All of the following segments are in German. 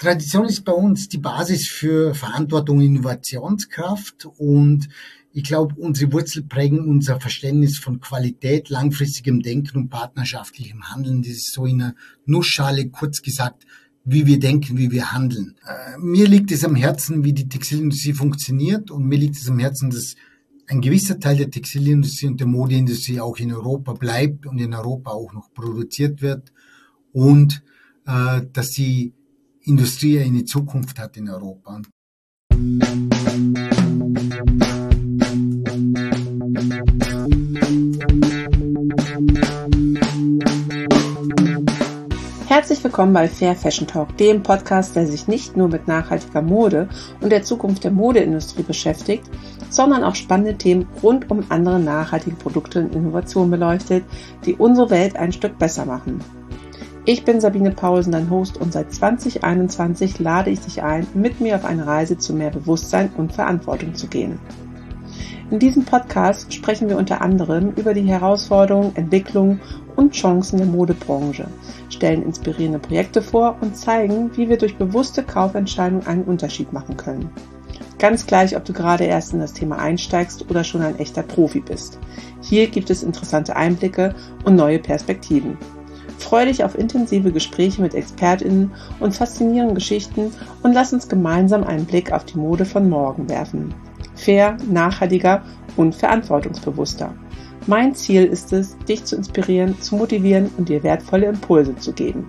Tradition ist bei uns die Basis für Verantwortung und Innovationskraft und ich glaube, unsere Wurzeln prägen unser Verständnis von Qualität, langfristigem Denken und partnerschaftlichem Handeln. Das ist so in einer Nussschale, kurz gesagt, wie wir denken, wie wir handeln. Mir liegt es am Herzen, wie die Textilindustrie funktioniert und mir liegt es am Herzen, dass ein gewisser Teil der Textilindustrie und der Modeindustrie auch in Europa bleibt und in Europa auch noch produziert wird und dass die Industrie eine Zukunft hat in Europa. Herzlich willkommen bei Fair Fashion Talk, dem Podcast, der sich nicht nur mit nachhaltiger Mode und der Zukunft der Modeindustrie beschäftigt, sondern auch spannende Themen rund um andere nachhaltige Produkte und Innovationen beleuchtet, die unsere Welt ein Stück besser machen. Ich bin Sabine Paulsen, dein Host, und seit 2021 lade ich dich ein, mit mir auf eine Reise zu mehr Bewusstsein und Verantwortung zu gehen. In diesem Podcast sprechen wir unter anderem über die Herausforderungen, Entwicklungen und Chancen der Modebranche, stellen inspirierende Projekte vor und zeigen, wie wir durch bewusste Kaufentscheidungen einen Unterschied machen können. Ganz gleich, ob du gerade erst in das Thema einsteigst oder schon ein echter Profi bist. Hier gibt es interessante Einblicke und neue Perspektiven. Freue dich auf intensive Gespräche mit ExpertInnen und faszinierenden Geschichten und lass uns gemeinsam einen Blick auf die Mode von morgen werfen. Fair, nachhaltiger und verantwortungsbewusster. Mein Ziel ist es, dich zu inspirieren, zu motivieren und dir wertvolle Impulse zu geben.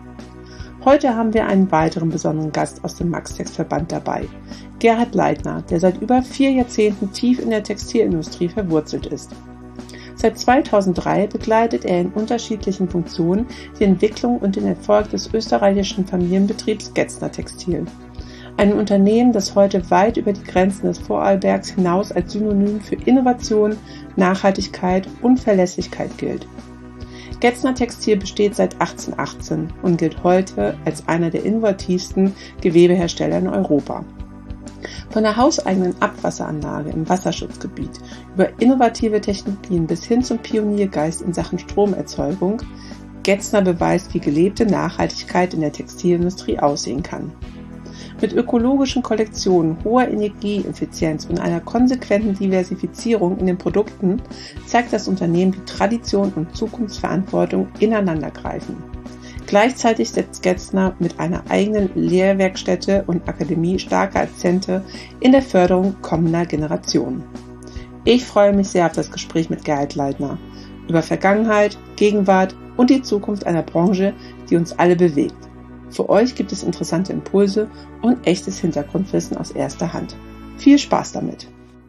Heute haben wir einen weiteren besonderen Gast aus dem Max-Tex-Verband dabei, Gerhard Leitner, der seit über 4 Jahrzehnten tief in der Textilindustrie verwurzelt ist. Seit 2003 begleitet er in unterschiedlichen Funktionen die Entwicklung und den Erfolg des österreichischen Familienbetriebs Getzner Textil. Ein Unternehmen, das heute weit über die Grenzen des Vorarlbergs hinaus als Synonym für Innovation, Nachhaltigkeit und Verlässlichkeit gilt. Getzner Textil besteht seit 1818 und gilt heute als einer der innovativsten Gewebehersteller in Europa. Von der hauseigenen Abwasseranlage im Wasserschutzgebiet über innovative Technologien bis hin zum Pioniergeist in Sachen Stromerzeugung, Getzner beweist, wie gelebte Nachhaltigkeit in der Textilindustrie aussehen kann. Mit ökologischen Kollektionen, hoher Energieeffizienz und einer konsequenten Diversifizierung in den Produkten zeigt das Unternehmen, wie Tradition und Zukunftsverantwortung ineinandergreifen. Gleichzeitig setzt Getzner mit einer eigenen Lehrwerkstätte und Akademie starke Akzente in der Förderung kommender Generationen. Ich freue mich sehr auf das Gespräch mit Gerhard Leitner über Vergangenheit, Gegenwart und die Zukunft einer Branche, die uns alle bewegt. Für euch gibt es interessante Impulse und echtes Hintergrundwissen aus erster Hand. Viel Spaß damit!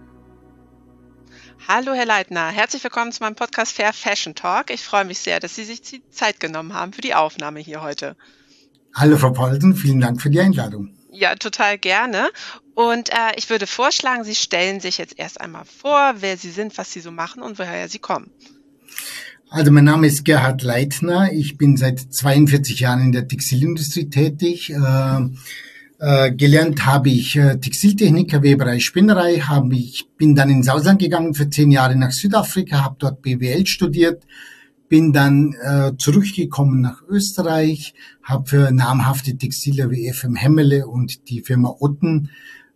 Hallo Herr Leitner, herzlich willkommen zu meinem Podcast Fair Fashion Talk. Ich freue mich sehr, dass Sie sich die Zeit genommen haben für die Aufnahme hier heute. Hallo Frau Paulsen, vielen Dank für die Einladung. Ja, total gerne. Und ich würde vorschlagen, Sie stellen sich jetzt erst einmal vor, wer Sie sind, was Sie so machen und woher Sie kommen. Also mein Name ist Gerhard Leitner, ich bin seit 42 Jahren in der Textilindustrie tätig. Gelernt habe ich Textiltechniker, Weberei, Spinnerei, bin dann ins Ausland gegangen für 10 Jahre nach Südafrika, habe dort BWL studiert, bin dann zurückgekommen nach Österreich, habe für namhafte Textiler wie FM Hemmele und die Firma Otten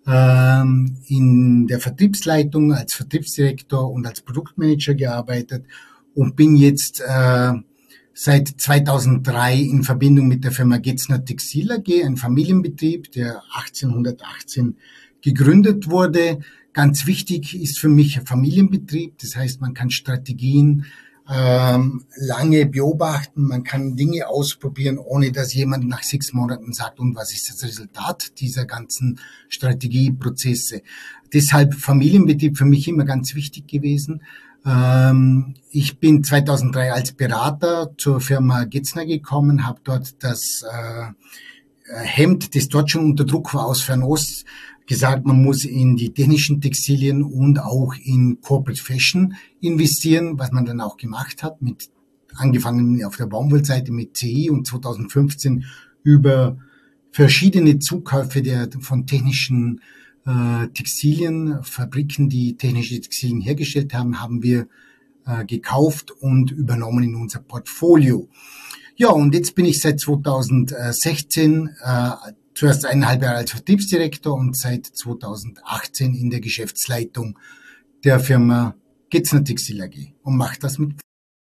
in der Vertriebsleitung als Vertriebsdirektor und als Produktmanager gearbeitet und bin jetzt seit 2003 in Verbindung mit der Firma Getzner Textil AG, ein Familienbetrieb, der 1818 gegründet wurde. Ganz wichtig ist für mich ein Familienbetrieb, das heißt, man kann Strategien lange beobachten, man kann Dinge ausprobieren, ohne dass jemand nach 6 Monaten sagt, und was ist das Resultat dieser ganzen Strategieprozesse. Deshalb Familienbetrieb für mich immer ganz wichtig gewesen. Ich bin 2003 als Berater zur Firma Getzner gekommen, habe dort das Hemd, das dort schon unter Druck war aus Fernost, gesagt, man muss in die technischen Textilien und auch in Corporate Fashion investieren, was man dann auch gemacht hat, angefangen auf der Baumwollseite mit CI und 2015 über verschiedene Zukäufe von technischen Textilien, Fabriken, die technische Textilien hergestellt haben, haben wir gekauft und übernommen in unser Portfolio. Ja, und jetzt bin ich seit 2016 zuerst 1,5 Jahre als Vertriebsdirektor und seit 2018 in der Geschäftsleitung der Firma Getzner Textil AG und mache das mit.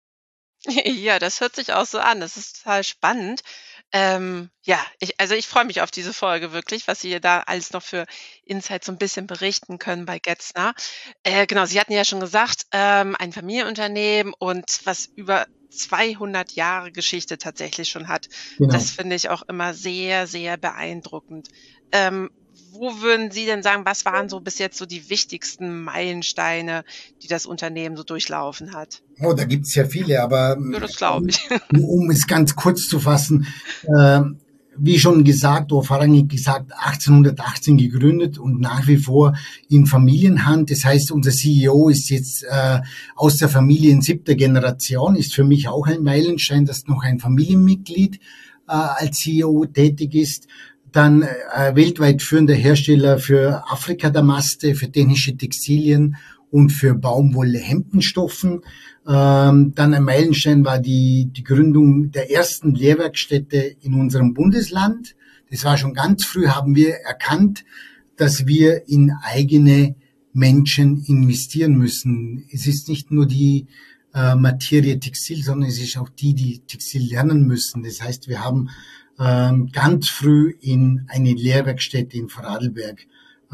Ja, das hört sich auch so an. Das ist total spannend. Ja, ich freue mich auf diese Folge wirklich, was Sie da alles noch für Insights so ein bisschen berichten können bei Getzner. Genau, Sie hatten ja schon gesagt, ein Familienunternehmen und was über 200 Jahre Geschichte tatsächlich schon hat. Das Genau. finde ich auch immer sehr, sehr beeindruckend. Ähm, Wo würden Sie denn sagen, was waren so bis jetzt so die wichtigsten Meilensteine, die das Unternehmen so durchlaufen hat? Oh, da gibt's ja viele, aber Ja, das glaube ich. um es ganz kurz zu fassen, äh, wie schon gesagt, oder vorrangig gesagt, 1818 gegründet und nach wie vor in Familienhand. Das heißt, unser CEO ist jetzt aus der Familie in 7. Generation, ist für mich auch ein Meilenstein, dass noch ein Familienmitglied als CEO tätig ist. Dann weltweit führender Hersteller für Afrika-Damaste, für technische Textilien und für Baumwolle-Hemdenstoffen. Dann ein Meilenstein war die Gründung der ersten Lehrwerkstätte in unserem Bundesland. Das war schon ganz früh, haben wir erkannt, dass wir in eigene Menschen investieren müssen. Es ist nicht nur die Materie Textil, sondern es ist auch die Textil lernen müssen. Das heißt, wir haben ganz früh in eine Lehrwerkstätte in Vorarlberg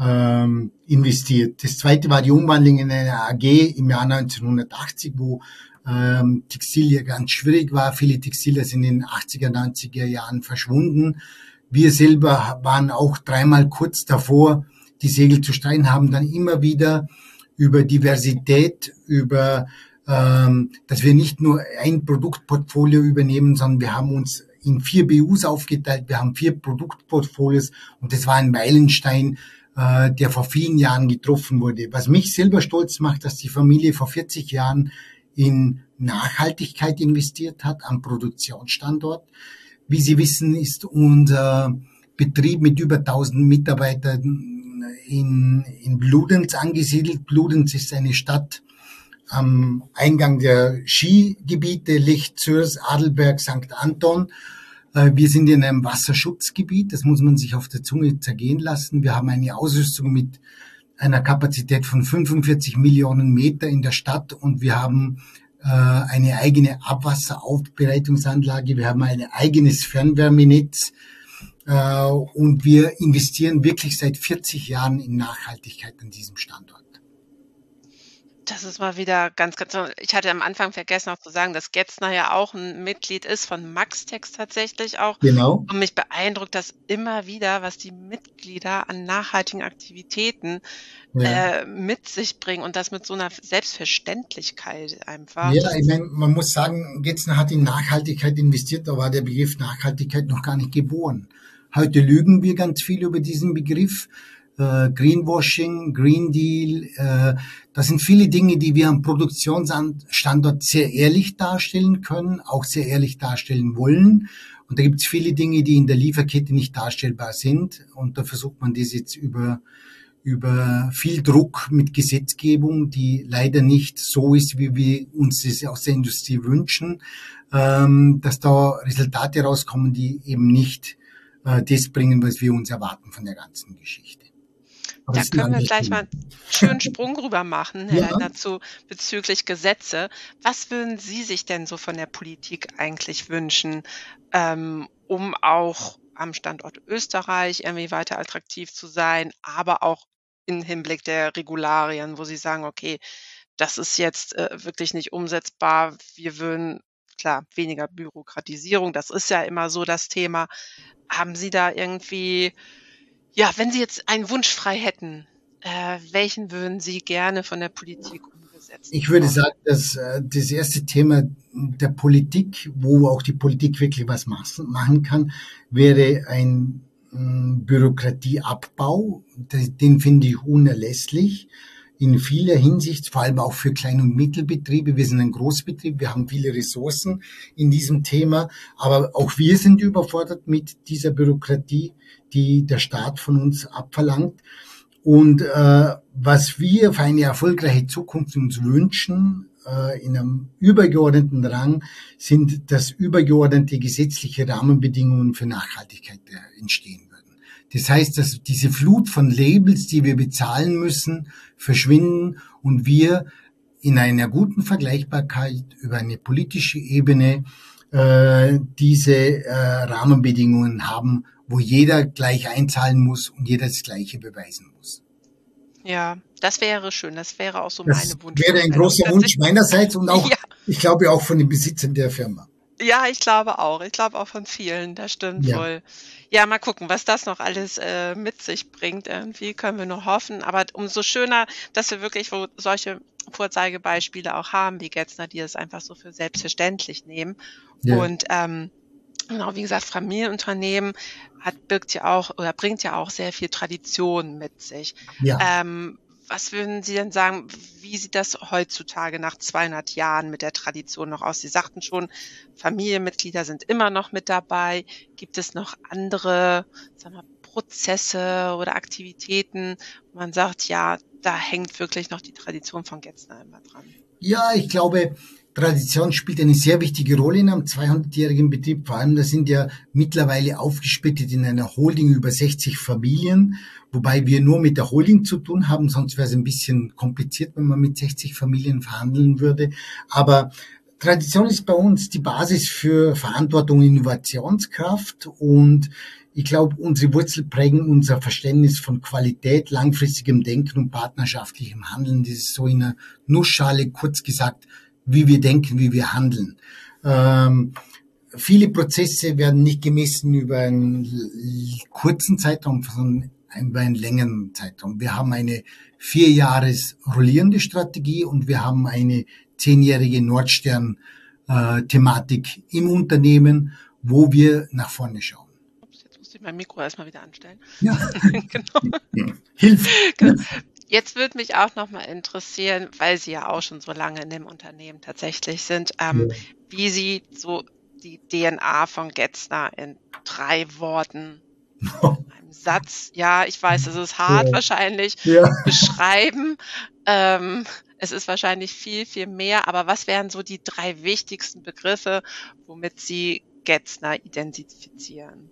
investiert. Das zweite war die Umwandlung in eine AG im Jahr 1980, wo Textil ja ganz schwierig war. Viele Textiler sind in den 80er, 90er Jahren verschwunden. Wir selber waren auch 3-mal kurz davor, die Segel zu streichen, haben dann immer wieder über Diversität, über dass wir nicht nur ein Produktportfolio übernehmen, sondern wir haben uns in 4 BUs aufgeteilt. Wir haben 4 Produktportfolios und das war ein Meilenstein, der vor vielen Jahren getroffen wurde. Was mich selber stolz macht, dass die Familie vor 40 Jahren in Nachhaltigkeit investiert hat, am Produktionsstandort. Wie Sie wissen, ist unser Betrieb mit über 1000 Mitarbeitern in Bludenz angesiedelt. Bludenz ist eine Stadt am Eingang der Skigebiete Lech, Zürs, Adelberg, St. Anton. Wir sind in einem Wasserschutzgebiet, das muss man sich auf der Zunge zergehen lassen. Wir haben eine Ausrüstung mit einer Kapazität von 45 Millionen Meter in der Stadt und wir haben eine eigene Abwasseraufbereitungsanlage, wir haben ein eigenes Fernwärmenetz und wir investieren wirklich seit 40 Jahren in Nachhaltigkeit an diesem Standort. Das ist mal wieder ganz ich hatte am Anfang vergessen auch zu sagen, dass Getzner ja auch ein Mitglied ist von Maxtex tatsächlich auch. Genau. Und mich beeindruckt das immer wieder, was die Mitglieder an nachhaltigen Aktivitäten, Ja. mit sich bringen und das mit so einer Selbstverständlichkeit einfach. Ja, Das ich ist meine, man muss sagen, Getzner hat in Nachhaltigkeit investiert, da war der Begriff Nachhaltigkeit noch gar nicht geboren. Heute lügen wir ganz viel über diesen Begriff. Greenwashing, Green Deal, das sind viele Dinge, die wir am Produktionsstandort sehr ehrlich darstellen können, auch sehr ehrlich darstellen wollen. Und da gibt es viele Dinge, die in der Lieferkette nicht darstellbar sind. Und da versucht man das jetzt über viel Druck mit Gesetzgebung, die leider nicht so ist, wie wir uns das aus der Industrie wünschen, dass da Resultate rauskommen, die eben nicht das bringen, was wir uns erwarten von der ganzen Geschichte. Aber Da das ist ein können wir anderes gleich mal Thema. 'n schönen Sprung rüber machen, Herr Ja, Leitner, zu bezüglich Gesetze. Was würden Sie sich denn so von der Politik eigentlich wünschen, um auch am Standort Österreich irgendwie weiter attraktiv zu sein, aber auch im Hinblick der Regularien, wo Sie sagen: „Okay, das ist jetzt, wirklich nicht umsetzbar. Wir würden“ klar, weniger Bürokratisierung, das ist ja immer so das Thema. Haben Sie da irgendwie ja, wenn Sie jetzt einen Wunsch frei hätten, welchen würden Sie gerne von der Politik umgesetzt ich würde bekommen? sagen, dass das erste Thema der Politik, wo auch die Politik wirklich was machen kann, wäre ein Bürokratieabbau. Den finde ich unerlässlich in vieler Hinsicht, vor allem auch für Klein- und Mittelbetriebe. Wir sind ein Großbetrieb, wir haben viele Ressourcen in diesem Thema, aber auch wir sind überfordert mit dieser Bürokratie, die der Staat von uns abverlangt. Und was wir für eine erfolgreiche Zukunft uns wünschen, in einem übergeordneten Rang, sind, dass übergeordnete gesetzliche Rahmenbedingungen für Nachhaltigkeit entstehen würden. Das heißt, dass diese Flut von Labels, die wir bezahlen müssen, verschwinden und wir in einer guten Vergleichbarkeit über eine politische Ebene diese Rahmenbedingungen haben, wo jeder gleich einzahlen muss und jeder das Gleiche beweisen muss. Ja, das wäre schön. Das wäre auch so Das meine Wunschvorstellung. wäre ein großer Wunsch meinerseits und auch, Ja. ich glaube, auch von den Besitzern der Firma. Ja, ich glaube auch. Ich glaube auch von vielen, das stimmt Ja. wohl. Ja, mal gucken, was das noch alles mit sich bringt. Irgendwie können wir nur hoffen. Aber umso schöner, dass wir wirklich solche Vorzeigebeispiele auch haben, wie Getzner, die es einfach so für selbstverständlich nehmen. Ja. Und genau, wie gesagt, Familienunternehmen bringt ja auch sehr viel Tradition mit sich. Ja. Was würden Sie denn sagen, wie sieht das heutzutage nach 200 Jahren mit der Tradition noch aus? Sie sagten schon, Familienmitglieder sind immer noch mit dabei. Gibt es noch andere, sagen wir, Prozesse oder Aktivitäten, wo man sagt, ja, da hängt wirklich noch die Tradition von Getzner immer dran? Ja, ich glaube, Tradition spielt eine sehr wichtige Rolle in einem 200-jährigen Betrieb. Vor allem, da sind ja mittlerweile aufgesplittet in einer Holding über 60 Familien, wobei wir nur mit der Holding zu tun haben, sonst wäre es ein bisschen kompliziert, wenn man mit 60 Familien verhandeln würde. Aber Tradition ist bei uns die Basis für Verantwortung und Innovationskraft und ich glaube, unsere Wurzeln prägen unser Verständnis von Qualität, langfristigem Denken und partnerschaftlichem Handeln. Das ist so in einer Nussschale, kurz gesagt, wie wir denken, wie wir handeln. Viele Prozesse werden nicht gemessen über einen kurzen Zeitraum, sondern über einen längeren Zeitraum. Wir haben eine 4 Jahres rollierende Strategie und wir haben eine 10-jährige Nordstern-Thematik im Unternehmen, wo wir nach vorne schauen. Jetzt muss ich mein Mikro erstmal wieder anstellen. Ja. Genau. Hilf. Genau. Jetzt würde mich auch noch mal interessieren, weil Sie ja auch schon so lange in dem Unternehmen tatsächlich sind, wie Sie so die DNA von Getzner in 3 Worten, einem Satz, ja, ich weiß, es ist hart wahrscheinlich, beschreiben. Es ist wahrscheinlich viel, viel mehr, aber was wären so die 3 wichtigsten Begriffe, womit Sie Getzner identifizieren?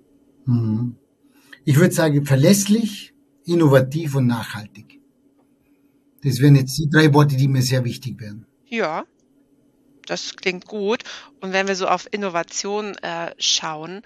Ich würde sagen, verlässlich, innovativ und nachhaltig. Das wären jetzt die 3 Worte, die mir sehr wichtig wären. Ja, das klingt gut. Und wenn wir so auf Innovation schauen,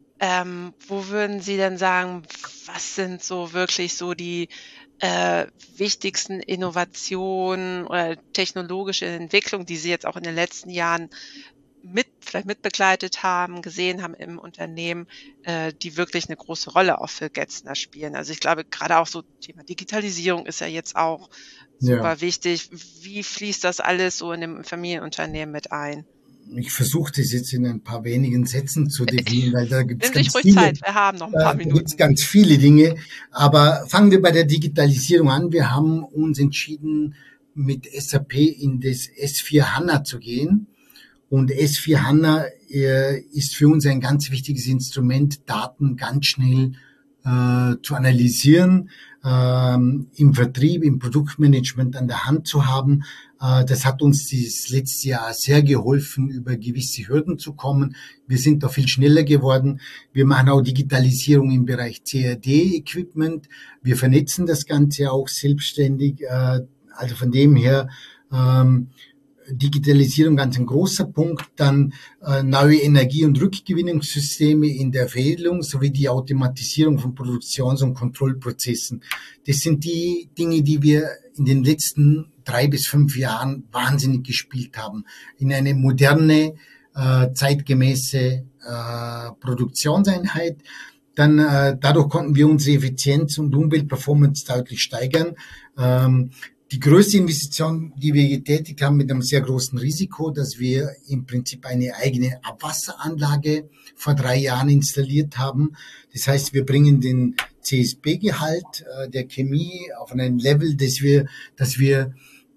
wo würden Sie denn sagen, was sind so wirklich so die wichtigsten Innovationen oder technologische Entwicklungen, die Sie jetzt auch in den letzten Jahren vielleicht mitbegleitet haben, gesehen haben im Unternehmen, die wirklich eine große Rolle auch für Getzner spielen. Also ich glaube, gerade auch so Thema Digitalisierung ist ja jetzt auch super wichtig. Wie fließt das alles so in dem Familienunternehmen mit ein? Ich versuche das jetzt in ein paar wenigen Sätzen zu definieren, weil da gibt es ganz ruhig viele. Zeit, wir haben noch ein paar Minuten. Da gibt es ganz viele Dinge. Aber fangen wir bei der Digitalisierung an. Wir haben uns entschieden, mit SAP in das S4HANA zu gehen. Und S4HANA ist für uns ein ganz wichtiges Instrument, Daten ganz schnell zu analysieren, im Vertrieb, im Produktmanagement an der Hand zu haben. Das hat uns dieses letzte Jahr sehr geholfen, über gewisse Hürden zu kommen. Wir sind da viel schneller geworden. Wir machen auch Digitalisierung im Bereich CAD-Equipment. Wir vernetzen das Ganze auch selbstständig. Also von dem her Digitalisierung ganz ein großer Punkt, dann neue Energie- und Rückgewinnungssysteme in der Veredelung sowie die Automatisierung von Produktions- und Kontrollprozessen. Das sind die Dinge, die wir in den letzten 3 bis 5 Jahren wahnsinnig gespielt haben. In eine moderne, zeitgemäße Produktionseinheit. Dann dadurch konnten wir unsere Effizienz und Umweltperformance deutlich steigern. Die größte Investition, die wir getätigt haben, mit einem sehr großen Risiko, dass wir im Prinzip eine eigene Abwasseranlage vor 3 Jahren installiert haben. Das heißt, wir bringen den CSP-Gehalt der Chemie auf ein Level, dass wir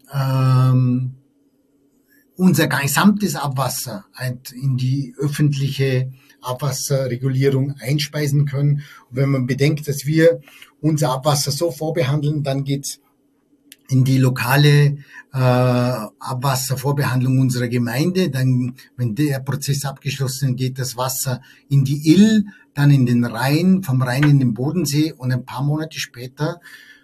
unser gesamtes Abwasser in die öffentliche Abwasserregulierung einspeisen können. Und wenn man bedenkt, dass wir unser Abwasser so vorbehandeln, dann geht's in die lokale Abwasservorbehandlung unserer Gemeinde. Dann, wenn der Prozess abgeschlossen ist, geht das Wasser in die Ill, dann in den Rhein, vom Rhein in den Bodensee und ein paar Monate später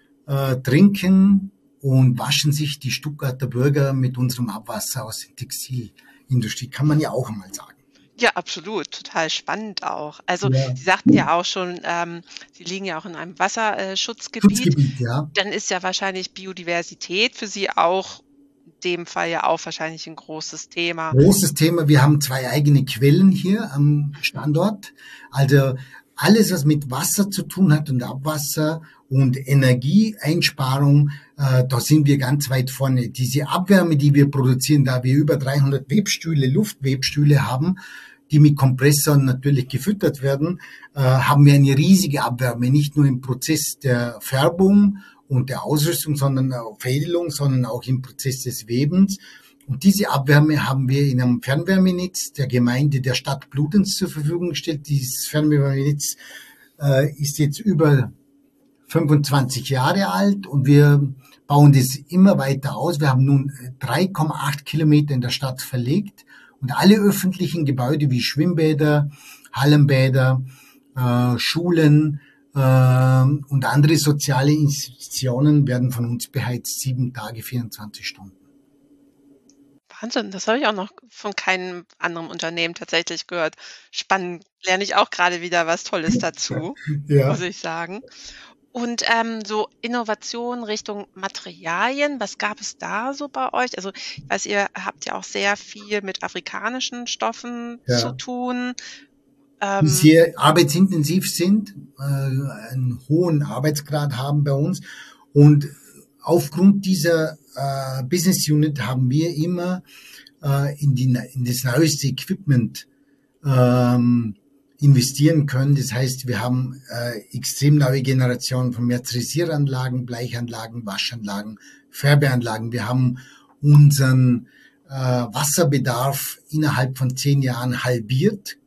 trinken und waschen sich die Stuttgarter Bürger mit unserem Abwasser aus der Textilindustrie. Kann man ja auch mal sagen. Ja, absolut, total spannend auch. Also Ja. Sie sagten ja auch schon, Sie liegen ja auch in einem Wasserschutzgebiet. Schutzgebiet, ja. Dann ist ja wahrscheinlich Biodiversität für Sie auch in dem Fall ja auch wahrscheinlich ein großes Thema. Großes Thema. Wir haben 2 eigene Quellen hier am Standort. Also alles, was mit Wasser zu tun hat und Abwasser und Energieeinsparung, da sind wir ganz weit vorne. Diese Abwärme, die wir produzieren, da wir über 300 Webstühle, Luftwebstühle haben, die mit Kompressoren natürlich gefüttert werden, haben wir eine riesige Abwärme, nicht nur im Prozess der Färbung und der Ausrüstung, sondern auch Veredelung, sondern auch im Prozess des Webens. Und diese Abwärme haben wir in einem Fernwärmenetz der Gemeinde der Stadt Bludenz zur Verfügung gestellt. Dieses Fernwärmenetz ist jetzt über 25 Jahre alt und wir bauen das immer weiter aus. Wir haben nun 3,8 Kilometer in der Stadt verlegt und alle öffentlichen Gebäude wie Schwimmbäder, Hallenbäder, Schulen und andere soziale Institutionen werden von uns beheizt 7 Tage, 24 Stunden. Wahnsinn, das habe ich auch noch von keinem anderen Unternehmen tatsächlich gehört. Spannend, lerne ich auch gerade wieder was Tolles dazu, muss Ja. ich sagen. Und, so Innovation Richtung Materialien, was gab es da so bei euch? Also, ich weiß, ihr habt ja auch sehr viel mit afrikanischen Stoffen zu Ja. tun. Die Ähm, sehr arbeitsintensiv sind, einen hohen Arbeitsgrad haben bei uns. Und aufgrund dieser Business Unit haben wir immer in das neueste Equipment investieren können. Das heißt, wir haben extrem neue Generationen von Mercerisieranlagen, Bleichanlagen, Waschanlagen, Färbeanlagen. Wir haben unseren Wasserbedarf innerhalb von 10 Jahren halbiert.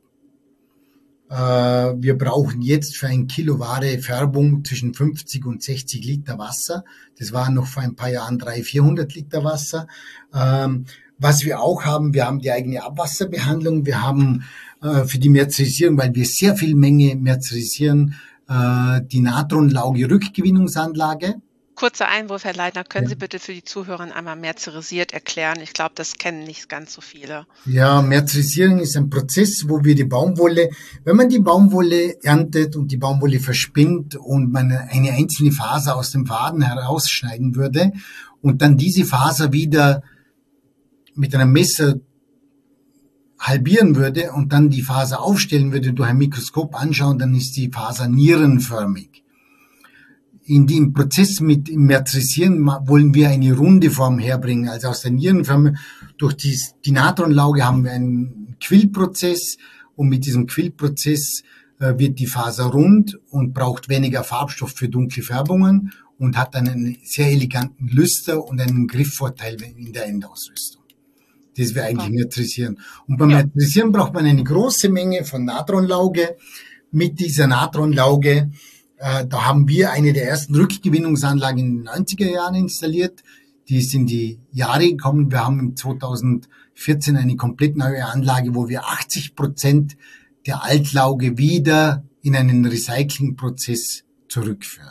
Wir brauchen jetzt für 1 Kilo Ware Färbung zwischen 50 und 60 Liter Wasser. Das waren noch vor ein paar Jahren 300, 400 Liter Wasser. Was wir auch haben, wir haben die eigene Abwasserbehandlung. Wir haben für die Mercerisierung, weil wir sehr viel Menge mercerisieren, die Natronlauge-Rückgewinnungsanlage. Kurzer Einwurf, Herr Leitner, können Ja. Sie bitte für die Zuhörer einmal mercerisiert erklären? Ich glaube, das kennen nicht ganz so viele. Ja, Mercerisierung ist ein Prozess, wo wir die Baumwolle, wenn man die Baumwolle erntet und die Baumwolle verspinnt und man eine einzelne Faser aus dem Faden herausschneiden würde und dann diese Faser wieder mit einem Messer halbieren würde und dann die Faser aufstellen würde, durch ein Mikroskop anschauen, dann ist die Faser nierenförmig. In dem Prozess mit dem Mercerisieren wollen wir eine runde Form herbringen. Also aus der Nierenform, durch die Natronlauge haben wir einen Quillprozess und mit diesem Quillprozess wird die Faser rund und braucht weniger Farbstoff für dunkle Färbungen und hat dann einen sehr eleganten Lüster und einen Griffvorteil in der Endausrüstung. Das wir eigentlich Mercerisieren. Und beim Ja. Mercerisieren braucht man eine große Menge von Natronlauge. Mit dieser Natronlauge da haben wir eine der ersten Rückgewinnungsanlagen in den 90er Jahren installiert. Die ist in die Jahre gekommen. Wir haben im 2014 eine komplett neue Anlage, wo wir 80% der Altlauge wieder in einen Recyclingprozess zurückführen.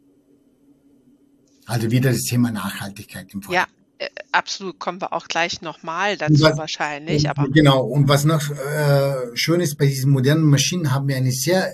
Also wieder das Thema Nachhaltigkeit im Ja, Vordergrund. absolut, kommen wir auch gleich nochmal dazu wahrscheinlich, aber Genau. Und was noch schön ist, bei diesen modernen Maschinen haben wir eine sehr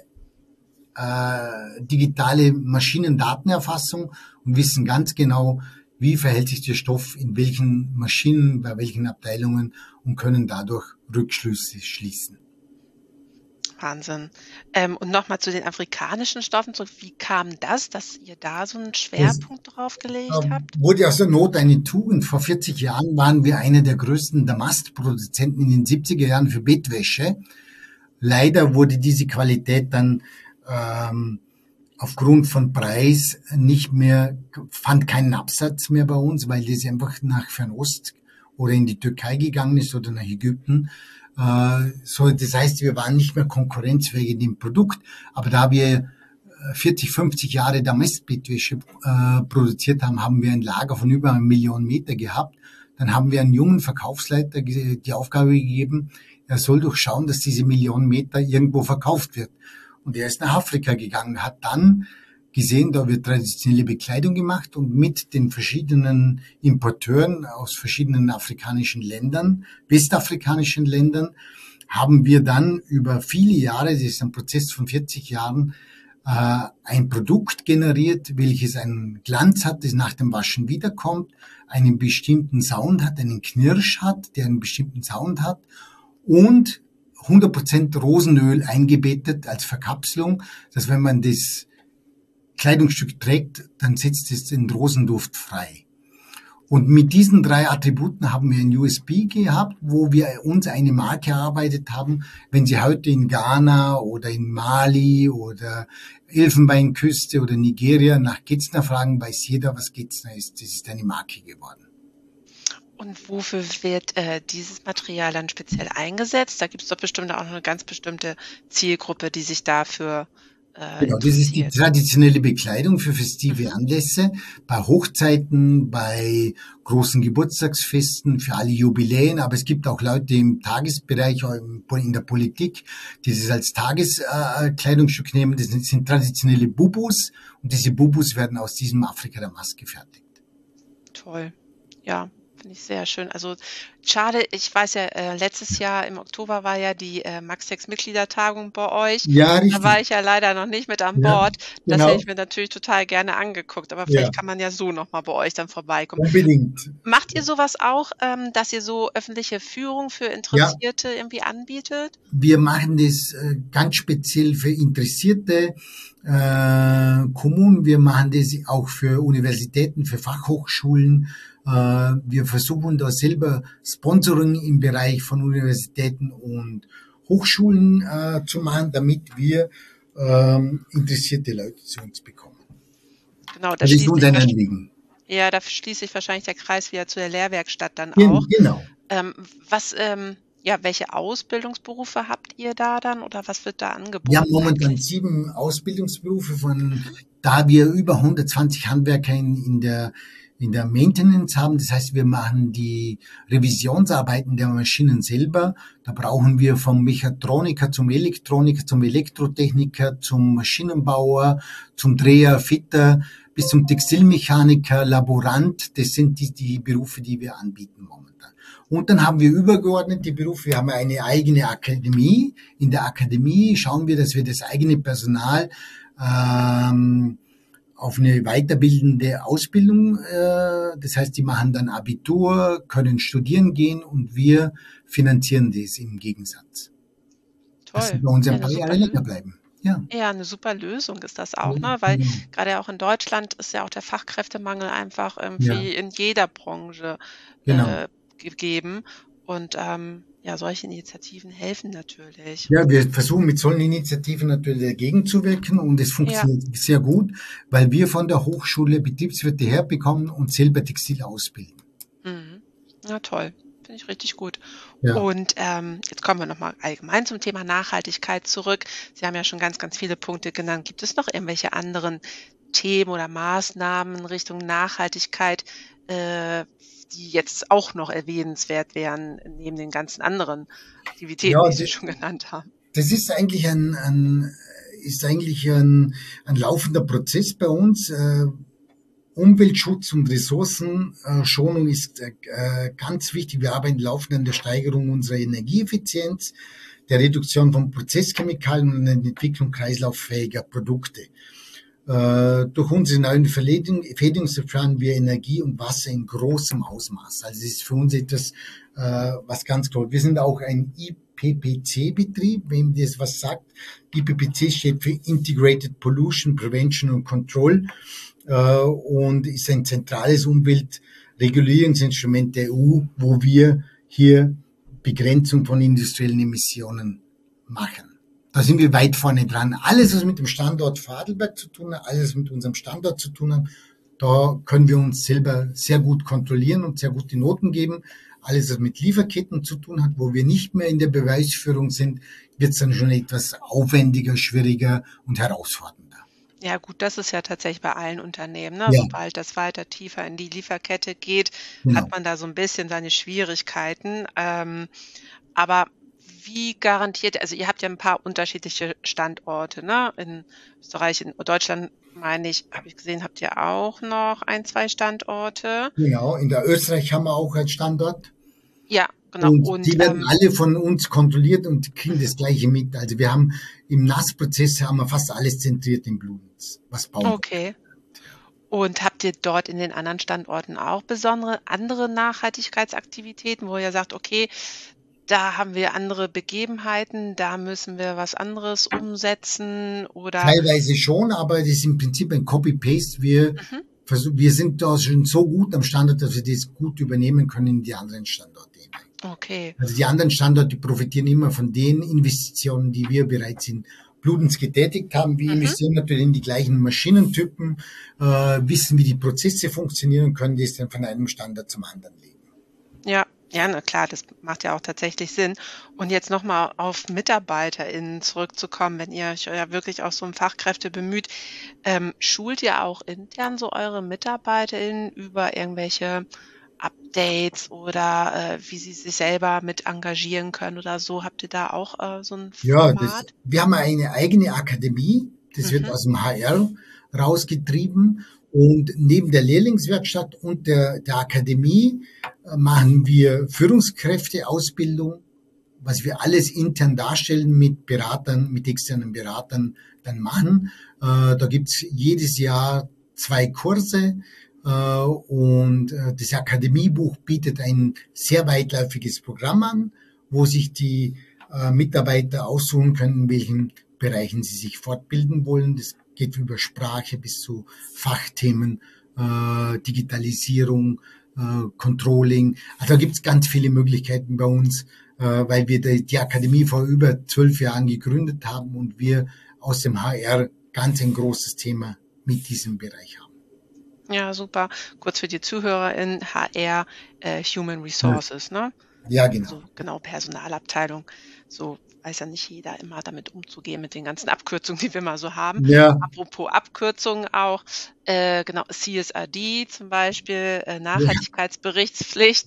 digitale Maschinendatenerfassung und wissen ganz genau, wie verhält sich der Stoff in welchen Maschinen, bei welchen Abteilungen und können dadurch Rückschlüsse schließen. Wahnsinn. Und nochmal zu den afrikanischen Stoffen zurück. Wie kam das, dass ihr da so einen Schwerpunkt drauf gelegt habt? Wurde aus der Not eine Tugend. Vor 40 Jahren waren wir einer der größten Damastproduzenten in den 70er Jahren für Bettwäsche. Leider wurde diese Qualität dann aufgrund von Preis nicht mehr, fand keinen Absatz mehr bei uns, weil das einfach nach Fernost oder in die Türkei gegangen ist oder nach Ägypten. So, das heißt, wir waren nicht mehr konkurrenzfähig in dem Produkt, aber da wir 40, 50 Jahre Damastbettwäsche produziert haben, haben wir ein Lager von über 1 Million Meter gehabt. Dann haben wir einen jungen Verkaufsleiter die Aufgabe gegeben, er soll doch schauen, dass diese 1 Million Meter irgendwo verkauft wird. und er ist nach Afrika gegangen, hat dann gesehen, da wird traditionelle Bekleidung gemacht und mit den verschiedenen Importeuren aus verschiedenen afrikanischen Ländern, westafrikanischen Ländern, haben wir dann über viele Jahre, das ist ein Prozess von 40 Jahren, ein Produkt generiert, welches einen Glanz hat, das nach dem Waschen wiederkommt, einen bestimmten Sound hat, einen Knirsch hat, der einen bestimmten Sound hat und 100% Rosenöl eingebettet als Verkapselung, dass wenn man das Kleidungsstück trägt, dann setzt es den Rosenduft frei. Und mit diesen 3 Attributen haben wir ein USP gehabt, wo wir uns eine Marke erarbeitet haben. Wenn Sie heute in Ghana oder in Mali oder Elfenbeinküste oder Nigeria nach Getzner fragen, weiß jeder, was Getzner ist. Das ist eine Marke geworden. Und wofür wird dieses Material dann speziell eingesetzt? Da gibt es doch bestimmt auch noch eine ganz bestimmte Zielgruppe, die sich dafür Genau, das ist die traditionelle Bekleidung für festive Anlässe, bei Hochzeiten, bei großen Geburtstagsfesten, für alle Jubiläen, aber es gibt auch Leute im Tagesbereich, in der Politik, die das als Tageskleidungsstück nehmen. Das sind traditionelle Bubus und diese Bubus werden aus diesem Afrika-Damast gefertigt. Toll, ja. Finde ich sehr schön. Also schade, ich weiß ja, letztes Jahr im Oktober war ja die Maxtex-Mitgliedertagung bei euch. Ja, Da war richtig. ich ja leider noch nicht mit an Ja, Bord. Das hätte ich genau. mir natürlich total gerne angeguckt, aber Ja, vielleicht kann man ja so nochmal bei euch dann vorbeikommen. unbedingt. Macht ihr sowas auch, dass ihr so öffentliche Führung für Ja, Interessierte irgendwie anbietet? wir machen das ganz speziell für interessierte Kommunen. Wir machen das auch für Universitäten, für Fachhochschulen. Wir versuchen da selber Sponsoring im Bereich von Universitäten und Hochschulen zu machen, damit wir interessierte Leute zu uns bekommen. Genau, Das ist uns ein Anliegen. ja, da schließt sich wahrscheinlich der Kreis wieder zu der Lehrwerkstatt dann auch. Genau. Was, ja, welche Ausbildungsberufe habt ihr da dann oder was wird da Wir haben angeboten momentan eigentlich? 7 Ausbildungsberufe, da wir über 120 Handwerker in der Maintenance haben. Das heißt, wir machen die Revisionsarbeiten der Maschinen selber. Da brauchen wir vom Mechatroniker zum Elektroniker, zum Elektrotechniker, zum Maschinenbauer, zum Dreher, Fitter, bis zum Textilmechaniker, Laborant. Das sind die Berufe, die wir anbieten momentan. Und dann haben wir übergeordnete Berufe. Wir haben eine eigene Akademie. In der Akademie schauen wir, dass wir das eigene Personal auf eine weiterbildende Ausbildung, das heißt, die machen dann Abitur, können studieren gehen und wir finanzieren das im Gegensatz. Dass sie Toll. bei uns Ja, ein eine paar super Jahre länger bleiben. Ja, ja, 'ne super Lösung ist das ja, auch, ne? Weil genau. gerade auch in Deutschland ist ja auch der Fachkräftemangel einfach Ja, irgendwie in jeder Branche, genau. gegeben und, ja, solche Initiativen helfen natürlich. Ja, wir versuchen mit solchen Initiativen natürlich dagegen zu wirken und es Ja, funktioniert sehr gut, weil wir von der Hochschule Betriebswirte herbekommen und selber Textil ausbilden. mhm. Na toll, finde ich richtig gut. Ja. Und, jetzt kommen wir noch mal allgemein zum Thema Nachhaltigkeit zurück. Sie haben ja schon ganz, ganz viele Punkte genannt. Gibt es noch irgendwelche anderen Themen oder Maßnahmen in Richtung Nachhaltigkeit, äh, die jetzt auch noch erwähnenswert wären, neben den ganzen anderen Aktivitäten, Ja, die Sie schon genannt haben? das ist eigentlich ein laufender Prozess bei uns. Umweltschutz und Ressourcenschonung ist ganz wichtig. Wir arbeiten laufend an der Steigerung unserer Energieeffizienz, der Reduktion von Prozesschemikalien und der Entwicklung kreislauffähiger Produkte. Durch unsere neuen Verfehdungsverfahren wir Energie und Wasser in großem Ausmaß. Also es ist für uns etwas, was ganz toll. Wir sind auch ein IPPC-Betrieb, wem das was sagt. IPPC steht für Integrated Pollution Prevention and Control und ist ein zentrales Umweltregulierungsinstrument der EU, wo wir hier Begrenzung von industriellen Emissionen machen. Da sind wir weit vorne dran. Alles, was mit dem Standort Vorarlberg zu tun hat, alles, was mit unserem Standort zu tun hat, da können wir uns selber sehr gut kontrollieren und sehr gute Noten geben. Alles, was mit Lieferketten zu tun hat, wo wir nicht mehr in der Beweisführung sind, wird es dann schon etwas aufwendiger, schwieriger und herausfordernder. Ja gut, das ist ja tatsächlich bei allen Unternehmen, ne? Ja, Sobald das weiter tiefer in die Lieferkette geht, hat genau. man da so ein bisschen seine Schwierigkeiten. Aber wie garantiert, also ihr habt ja ein paar unterschiedliche Standorte, ne? In Österreich, in Deutschland, meine ich, habe ich gesehen, habt ihr auch noch ein, zwei Standorte. Genau, in der Österreich haben wir auch einen Standort. Ja, genau. Und Und die werden alle von uns kontrolliert und kriegen das Gleiche mit. Also wir haben im Nassprozess haben wir fast alles zentriert im Blut, was Baumwolle. okay. Und habt ihr dort in den anderen Standorten auch besondere andere Nachhaltigkeitsaktivitäten, wo ihr sagt, okay, da haben wir andere Begebenheiten, da müssen wir was anderes umsetzen oder Teilweise schon, aber das ist im Prinzip ein Copy-Paste. Wir sind da schon so gut am Standort, dass wir das gut übernehmen können in die anderen Standorte. okay. Also die anderen Standorte profitieren immer von den Investitionen, die wir bereits in Bludenz getätigt haben. Wir investieren natürlich in die gleichen Maschinentypen, wissen, wie die Prozesse funktionieren und können das dann von einem Standort zum anderen legen. Ja, ja, na klar, das macht ja auch tatsächlich Sinn. Und jetzt nochmal auf MitarbeiterInnen zurückzukommen, wenn ihr euch ja wirklich auch so um Fachkräfte bemüht, schult ihr auch intern so eure MitarbeiterInnen über irgendwelche Updates oder wie sie sich selber mit engagieren können oder so? Habt ihr da auch so ein Ja, Format? wir haben eine eigene Akademie, das wird aus dem HR rausgetrieben. Und neben der Lehrlingswerkstatt und der Akademie machen wir Führungskräfteausbildung, was wir alles intern darstellen mit Beratern, mit externen Beratern dann machen. Da gibt's jedes Jahr 2 Kurse und das Akademiebuch bietet ein sehr weitläufiges Programm an, wo sich die Mitarbeiter aussuchen können, in welchen Bereichen sie sich fortbilden wollen. Das geht über Sprache bis zu Fachthemen, Digitalisierung, Controlling. Also da gibt's ganz viele Möglichkeiten bei uns, weil wir die Akademie vor über 12 Jahren gegründet haben und wir aus dem HR ganz ein großes Thema mit diesem Bereich haben. Ja, super. Kurz für die ZuhörerInnen, HR, Human Resources, ne? Ja, genau. Also genau, Personalabteilung. So weiß ja nicht jeder immer damit umzugehen mit den ganzen Abkürzungen, die wir mal so haben. Ja, Apropos Abkürzungen auch, genau, CSRD zum Beispiel, Nachhaltigkeitsberichtspflicht,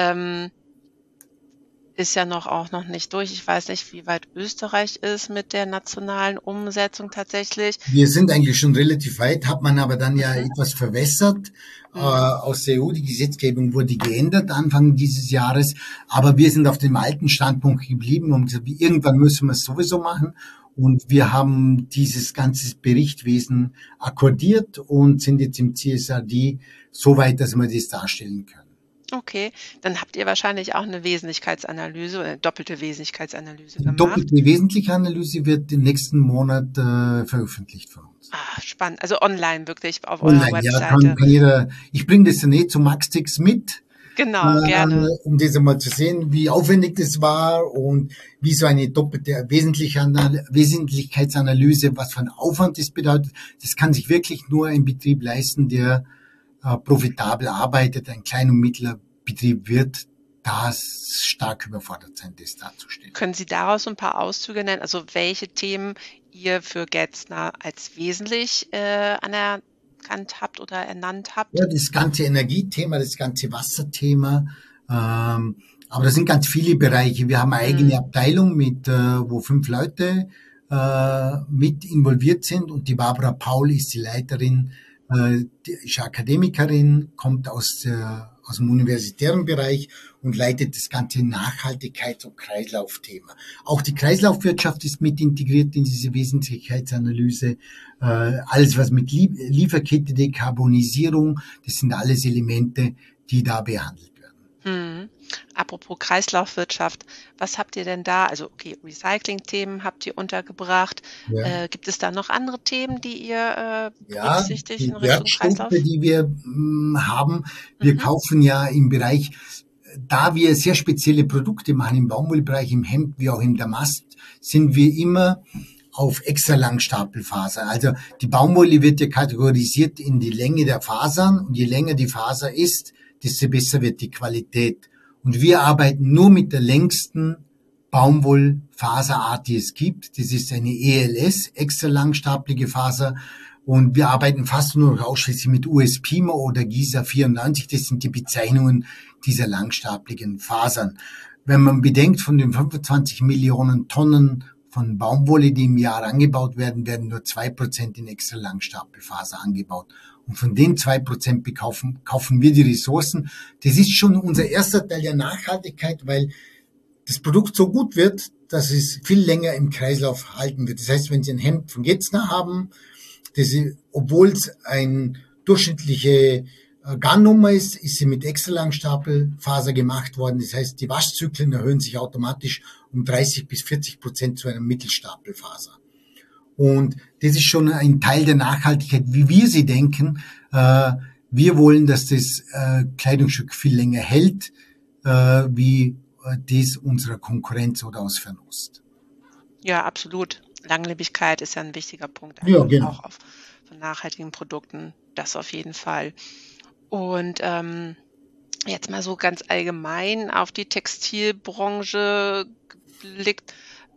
ist ja auch noch nicht durch. Ich weiß nicht, wie weit Österreich ist mit der nationalen Umsetzung tatsächlich. wir sind eigentlich schon relativ weit, hat man aber dann ja etwas verwässert aus der EU. Die Gesetzgebung wurde geändert Anfang dieses Jahres, aber wir sind auf dem alten Standpunkt geblieben und gesagt, irgendwann müssen wir es sowieso machen. Und wir haben dieses ganze Berichtwesen akkordiert und sind jetzt im CSRD so weit, dass wir das darstellen können. Okay, dann habt ihr wahrscheinlich auch eine Wesentlichkeitsanalyse oder eine doppelte Wesentlichkeitsanalyse Die gemacht. doppelte wesentliche Analyse wird im nächsten Monat veröffentlicht von uns. Ah, spannend. Also online wirklich auf eurer Online, ja, Webseite. kann jeder. Ich bringe das dann zu Maxtix mit, Genau, gerne. um das einmal zu sehen, wie aufwendig das war und wie so eine doppelte Wesentlichkeitsanalyse, was für ein Aufwand das bedeutet. Das kann sich wirklich nur ein Betrieb leisten, der profitabel arbeitet. Ein kleiner und mittlerer Betrieb wird da stark überfordert sein, das darzustellen. Können Sie daraus ein paar Auszüge nennen? Also welche Themen ihr für Getzner als wesentlich anerkannt habt oder ernannt habt? Ja, das ganze Energiethema, das ganze Wasserthema. Aber da sind ganz viele Bereiche. Wir haben eine eigene Abteilung mit, wo 5 Leute mit involviert sind und die Barbara Paul ist die Leiterin. Die ist Akademikerin, kommt aus dem universitären Bereich und leitet das ganze Nachhaltigkeits- und Kreislaufthema. Auch die Kreislaufwirtschaft ist mit integriert in diese Wesentlichkeitsanalyse. Alles, was mit Lieferkette, Dekarbonisierung, das sind alles Elemente, die da behandelt werden. Apropos Kreislaufwirtschaft, was habt ihr denn da? Also okay, Recycling-Themen habt ihr untergebracht. Ja. Gibt es da noch andere Themen, die ihr Ja, berücksichtigt die in Richtung Kreislauf? Wertstoffe, die wir haben, wir kaufen ja im Bereich, da wir sehr spezielle Produkte machen im Baumwollbereich, im Hemd wie auch im Damast, sind wir immer auf extra Langstapelfaser. Also die Baumwolle wird ja kategorisiert in die Länge der Fasern und je länger die Faser ist, desto besser wird die Qualität. Und wir arbeiten nur mit der längsten Baumwollfaserart, die es gibt. Das ist eine ELS, extra langstapelige Faser. Und wir arbeiten fast nur noch ausschließlich mit US-Pima oder Gisa 94. Das sind die Bezeichnungen dieser langstapligen Fasern. wenn man bedenkt, von den 25 Millionen Tonnen von Baumwolle, die im Jahr angebaut werden, werden nur 2% in extra Langstapelfaser angebaut. Und von den 2% kaufen wir die Ressourcen. Das ist schon unser erster Teil der Nachhaltigkeit, weil das Produkt so gut wird, dass es viel länger im Kreislauf halten wird. Das heißt, wenn Sie ein Hemd von Getzner haben, obwohl es ein durchschnittliche Garnnummer ist sie mit extra Langstapelfaser gemacht worden. Das heißt, die Waschzyklen erhöhen sich automatisch um 30-40% zu einer Mittelstapelfaser. Und das ist schon ein Teil der Nachhaltigkeit, wie wir sie denken. Wir wollen, dass das Kleidungsstück viel länger hält, wie das unserer Konkurrenz oder aus Fernost. Ja, absolut. Langlebigkeit ist ja ein wichtiger Punkt. Ja, genau. Auch von nachhaltigen Produkten, das auf jeden Fall. Und jetzt mal so ganz allgemein auf die Textilbranche geblickt.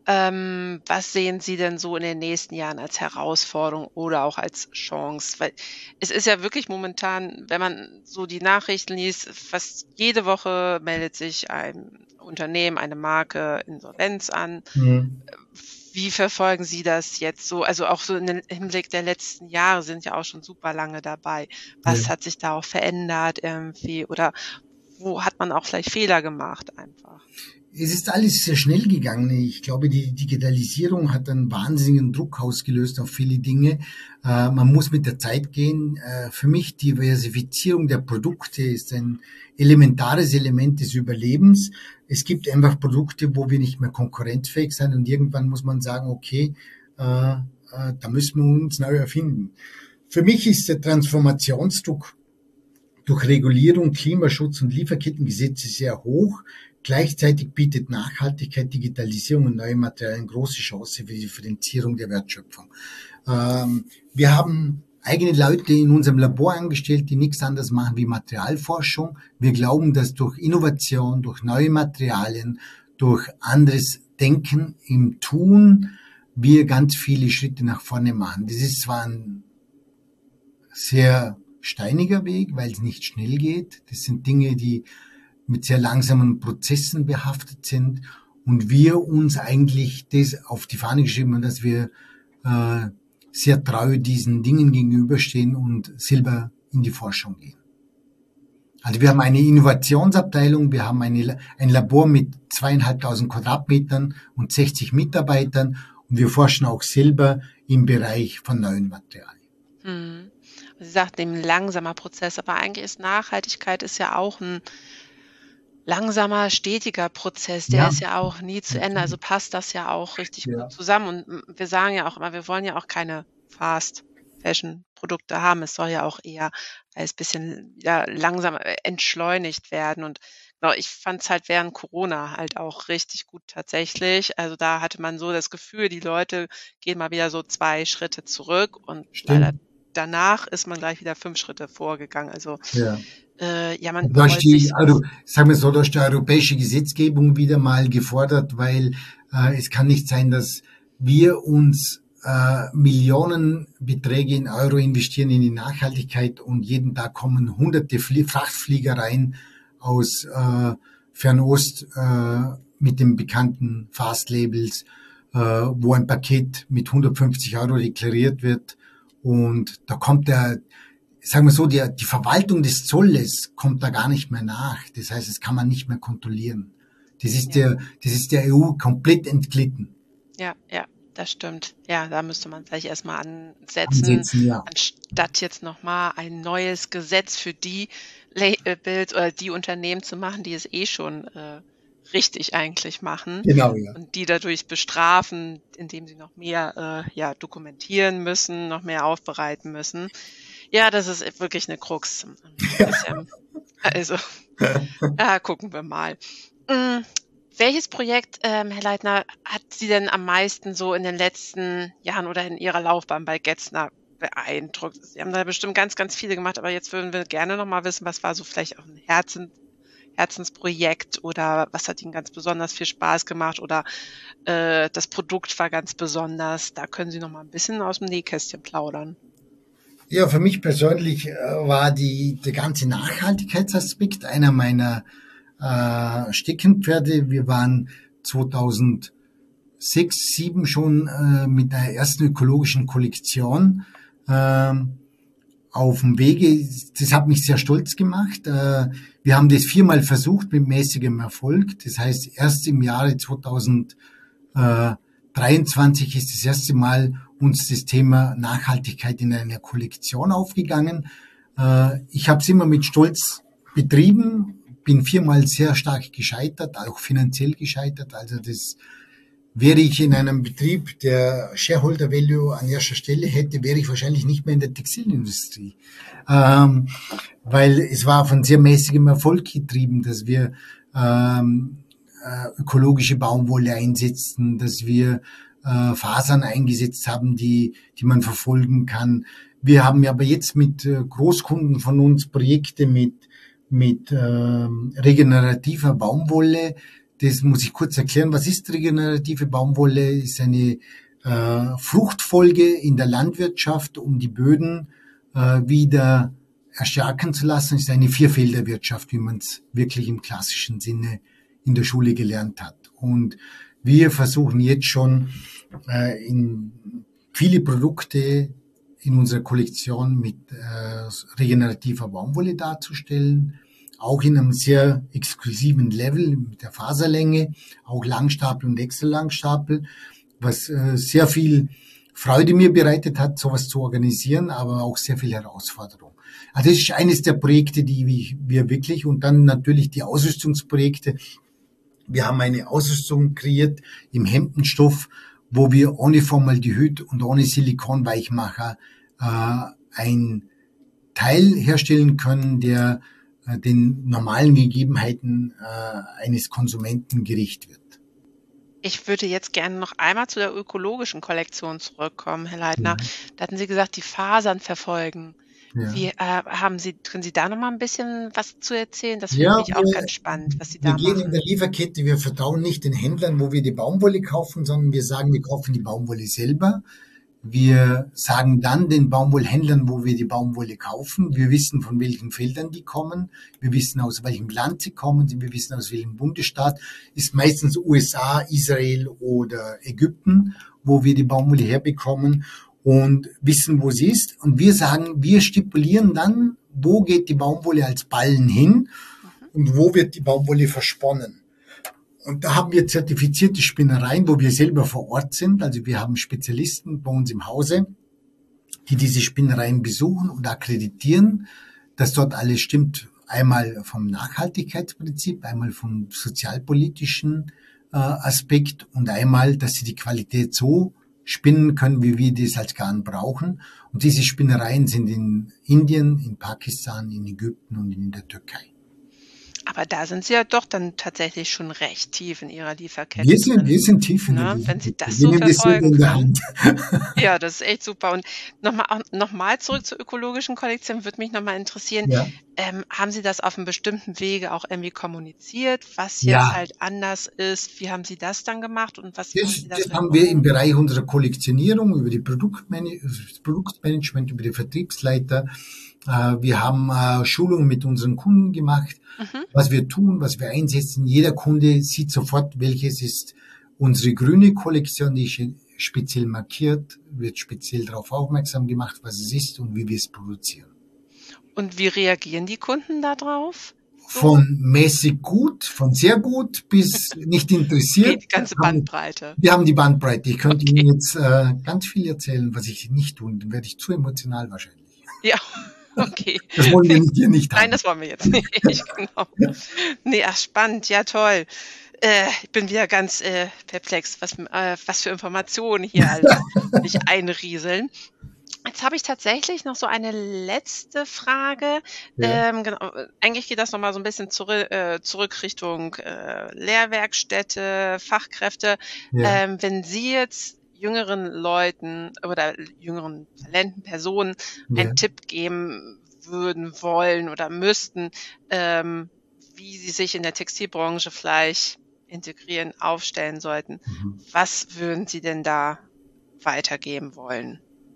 Was sehen Sie denn so in den nächsten Jahren als Herausforderung oder auch als Chance? Weil es ist ja wirklich momentan, wenn man so die Nachrichten liest, fast jede Woche meldet sich ein Unternehmen, eine Marke Insolvenz an. Mhm. Wie verfolgen Sie das jetzt so? Also auch so im Hinblick der letzten Jahre sind ja auch schon super lange dabei. Was hat sich da auch verändert irgendwie? Oder wo hat man auch vielleicht Fehler gemacht einfach? Es ist alles sehr schnell gegangen. Ich glaube, die Digitalisierung hat einen wahnsinnigen Druck ausgelöst auf viele Dinge. Man muss mit der Zeit gehen. Für mich Diversifizierung der Produkte ist ein elementares Element des Überlebens. Es gibt einfach Produkte, wo wir nicht mehr konkurrenzfähig sind und irgendwann muss man sagen, okay, da müssen wir uns neu erfinden. Für mich ist der Transformationsdruck durch Regulierung, Klimaschutz und Lieferkettengesetze sehr hoch. Gleichzeitig bietet Nachhaltigkeit, Digitalisierung und neue Materialien große Chance für die Differenzierung der Wertschöpfung. Wir haben eigene Leute in unserem Labor angestellt, die nichts anderes machen wie Materialforschung. Wir glauben, dass durch Innovation, durch neue Materialien, durch anderes Denken im Tun wir ganz viele Schritte nach vorne machen. Das ist zwar ein sehr steiniger Weg, weil es nicht schnell geht. Das sind Dinge, die mit sehr langsamen Prozessen behaftet sind und wir uns eigentlich das auf die Fahne geschrieben haben, dass wir sehr treu diesen Dingen gegenüberstehen und selber in die Forschung gehen. Also wir haben eine Innovationsabteilung, wir haben ein Labor mit 2.500 Quadratmetern und 60 Mitarbeitern und wir forschen auch selber im Bereich von neuen Materialien. Sie sagten eben langsamer Prozess, aber eigentlich ist Nachhaltigkeit ja auch ein langsamer, stetiger Prozess, der ist ja auch nie zu Ende, also passt das ja auch richtig gut zusammen. Und wir sagen ja auch immer, wir wollen ja auch keine Fast-Fashion-Produkte haben. Es soll ja auch eher als bisschen langsam entschleunigt werden. Und genau, ich fand es halt während Corona halt auch richtig gut tatsächlich. Also da hatte man so das Gefühl, die Leute gehen mal wieder so 2 Schritte zurück und leider danach ist man gleich wieder 5 Schritte vorgegangen. Also man da ist sagen wir so, da ist die europäische Gesetzgebung wieder mal gefordert, weil es kann nicht sein, dass wir uns Millionenbeträge in Euro investieren in die Nachhaltigkeit und jeden Tag kommen hunderte Frachtflieger rein aus Fernost mit den bekannten Fast-Labels, wo ein Paket mit 150 Euro deklariert wird und da kommt sagen wir so, die Verwaltung des Zolles kommt da gar nicht mehr nach. Das heißt, das kann man nicht mehr kontrollieren. Das ist der EU komplett entglitten. Ja, das stimmt. Ja, da müsste man gleich erstmal ansetzen anstatt jetzt nochmal ein neues Gesetz für die Labels oder die Unternehmen zu machen, die es schon richtig eigentlich machen. Genau, ja. Und die dadurch bestrafen, indem sie noch mehr dokumentieren müssen, noch mehr aufbereiten müssen. Ja, das ist wirklich eine Krux. Also, gucken wir mal. Welches Projekt, Herr Leitner, hat Sie denn am meisten so in den letzten Jahren oder in Ihrer Laufbahn bei Getzner beeindruckt? Sie haben da bestimmt ganz, ganz viele gemacht, aber jetzt würden wir gerne noch mal wissen, was war so vielleicht auch ein Herzensprojekt oder was hat Ihnen ganz besonders viel Spaß gemacht oder das Produkt war ganz besonders. Da können Sie noch mal ein bisschen aus dem Nähkästchen plaudern. Ja, für mich persönlich war der ganze Nachhaltigkeitsaspekt einer meiner Steckenpferde. Wir waren 2006, 2007 schon mit der ersten ökologischen Kollektion auf dem Wege. Das hat mich sehr stolz gemacht. Wir haben das 4-mal versucht mit mäßigem Erfolg. Das heißt, erst im Jahre 2023 ist das erste Mal uns das Thema Nachhaltigkeit in einer Kollektion aufgegangen. Ich habe es immer mit Stolz betrieben, bin 4-mal sehr stark gescheitert, auch finanziell gescheitert. Also das wäre ich in einem Betrieb, der Shareholder Value an erster Stelle hätte, wäre ich wahrscheinlich nicht mehr in der Textilindustrie. Weil es war von sehr mäßigem Erfolg getrieben, dass wir ökologische Baumwolle einsetzen, dass wir Fasern eingesetzt haben, die man verfolgen kann. Wir haben aber jetzt mit Großkunden von uns Projekte mit regenerativer Baumwolle. Das muss ich kurz erklären. Was ist regenerative Baumwolle? Ist eine Fruchtfolge in der Landwirtschaft, um die Böden wieder erstarken zu lassen. Es ist eine Vierfelderwirtschaft, wie man es wirklich im klassischen Sinne in der Schule gelernt hat. Und wir versuchen jetzt schon in viele Produkte in unserer Kollektion mit regenerativer Baumwolle darzustellen, auch in einem sehr exklusiven Level mit der Faserlänge, auch Langstapel und Extra-Langstapel, was sehr viel Freude mir bereitet hat, sowas zu organisieren, aber auch sehr viel Herausforderung. Also das ist eines der Projekte, die wir wirklich, und dann natürlich die Ausrüstungsprojekte. Wir haben eine Ausrüstung kreiert im Hemdenstoff, wo wir ohne Formaldehyd und ohne Silikonweichmacher ein Teil herstellen können, der den normalen Gegebenheiten eines Konsumenten gerecht wird. Ich würde jetzt gerne noch einmal zu der ökologischen Kollektion zurückkommen, Herr Leitner. Ja. Da hatten Sie gesagt, die Fasern verfolgen. Ja. Wie können Sie da noch mal ein bisschen was zu erzählen? Das Ja, finde ich auch ganz spannend, was Sie wir da gehen in machen. der Lieferkette, wir vertrauen nicht den Händlern, wo wir die Baumwolle kaufen, sondern wir sagen, wir kaufen die Baumwolle selber. Wir sagen dann den Baumwollhändlern, wo wir die Baumwolle kaufen. Wir wissen, von welchen Feldern die kommen. Wir wissen, aus welchem Land sie kommen. Wir wissen, aus welchem Bundesstaat. Ist meistens USA, Israel oder Ägypten, wo wir die Baumwolle herbekommen und wissen, wo sie ist. Und wir sagen, wir stipulieren dann, wo geht die Baumwolle als Ballen hin und wo wird die Baumwolle versponnen. Und da haben wir zertifizierte Spinnereien, wo wir selber vor Ort sind. Also wir haben Spezialisten bei uns im Hause, die diese Spinnereien besuchen und akkreditieren, dass dort alles stimmt. Einmal vom Nachhaltigkeitsprinzip, einmal vom sozialpolitischen Aspekt und einmal, dass sie die Qualität so spinnen können, wie wir das als Garn brauchen. Und diese Spinnereien sind in Indien, in Pakistan, in Ägypten und in der Türkei. Aber da sind Sie ja doch dann tatsächlich schon recht tief in Ihrer Lieferkette Wir drin, sind tief in der ne? Wenn Sie Lieferkette. das Wir so nehmen das selber verfolgen in der können. Hand. Ja, das ist echt super. Und noch mal zurück zur ökologischen Kollektion, würde mich noch mal interessieren, Ja. haben Sie das auf einem bestimmten Wege auch irgendwie kommuniziert, was jetzt Ja, halt anders ist? Wie haben Sie das dann gemacht und was haben Sie da das für haben wir im Übungen? Bereich unserer Kollektionierung, über die Produktmanagement, über die Vertriebsleiter. Wir haben Schulungen mit unseren Kunden gemacht, Mhm. was wir tun, was wir einsetzen. Jeder Kunde sieht sofort, welches ist unsere grüne Kollektion, die ist speziell markiert, wird speziell darauf aufmerksam gemacht, was es ist und wie wir es produzieren. Und wie reagieren die Kunden da drauf? So Von mäßig gut, von sehr gut bis nicht interessiert. geht die ganze Bandbreite. Wir haben die Bandbreite. Ich könnte Okay. Ihnen jetzt ganz viel erzählen, was ich nicht tue. Dann werde ich zu emotional wahrscheinlich. Ja, okay. Das wollen wir hier nicht Nein, haben. das wollen wir jetzt nicht, genau. Nee, ach spannend, ja toll. Ich bin wieder ganz perplex, was für Informationen hier alles sich einrieseln. Jetzt habe ich tatsächlich noch so eine letzte Frage. Ja, Genau, eigentlich geht das noch mal so ein bisschen zurück Richtung Lehrwerkstätte, Fachkräfte. ja. Wenn Sie jetzt jüngeren Leuten oder jüngeren Talenten, Personen einen Ja. Tipp geben würden, wollen oder müssten, wie sie sich in der Textilbranche vielleicht integrieren, aufstellen sollten, Mhm. was würden Sie denn da weitergeben wollen?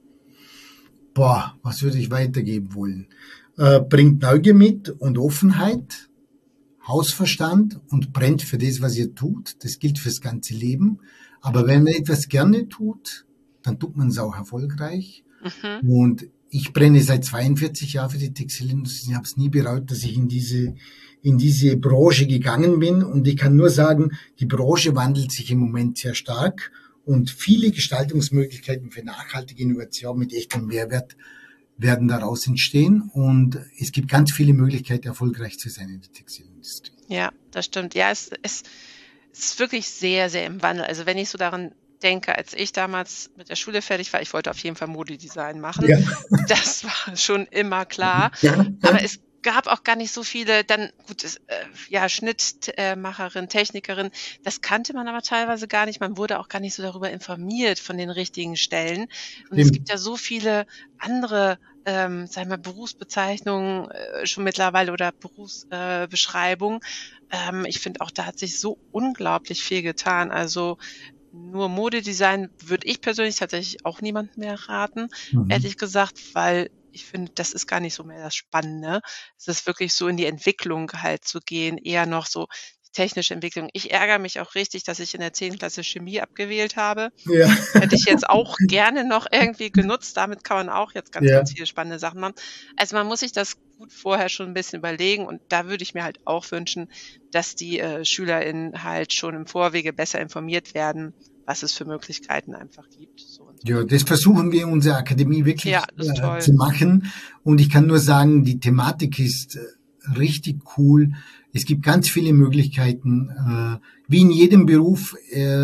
Boah, was würde ich weitergeben wollen? Bringt Neugier mit und Offenheit. Hausverstand und brennt für das, was ihr tut. Das gilt fürs ganze Leben. Aber wenn man etwas gerne tut, dann tut man es auch erfolgreich. Und ich brenne seit 42 Jahren für die Textilindustrie. Ich habe es nie bereut, dass ich in diese Branche gegangen bin. Und ich kann nur sagen, die Branche wandelt sich im Moment sehr stark und viele Gestaltungsmöglichkeiten für nachhaltige Innovation mit echtem Mehrwert werden daraus entstehen. Und es gibt ganz viele Möglichkeiten, erfolgreich zu sein in der Textilindustrie. Ja, das stimmt. Ja, es ist wirklich sehr, sehr im Wandel. Also wenn ich so daran denke, als ich damals mit der Schule fertig war, ich wollte auf jeden Fall Modedesign machen. Ja. Das war schon immer klar. Ja. Aber es gab auch gar nicht so viele, dann gut, Schnittmacherin, Technikerin, das kannte man aber teilweise gar nicht. Man wurde auch gar nicht so darüber informiert von den richtigen Stellen. Und es gibt ja so viele andere, Berufsbezeichnungen schon mittlerweile oder Berufsbeschreibungen. Ich finde auch, da hat sich so unglaublich viel getan. Also nur Modedesign würde ich persönlich tatsächlich auch niemandem mehr raten, ehrlich gesagt, weil ich finde, das ist gar nicht so mehr das Spannende. Es ist wirklich so in die Entwicklung halt zu gehen, eher noch so die technische Entwicklung. Ich ärgere mich auch richtig, dass ich in der 10. Klasse Chemie abgewählt habe. Ja. Hätte ich jetzt auch gerne noch irgendwie genutzt. Damit kann man auch jetzt ganz viele spannende Sachen machen. Also man muss sich das gut vorher schon ein bisschen überlegen und da würde ich mir halt auch wünschen, dass die SchülerInnen halt schon im Vorwege besser informiert werden, was es für Möglichkeiten einfach gibt. Ja, das versuchen wir in unserer Akademie wirklich zu machen. Und ich kann nur sagen, die Thematik ist richtig cool. Es gibt ganz viele Möglichkeiten. Wie in jedem Beruf,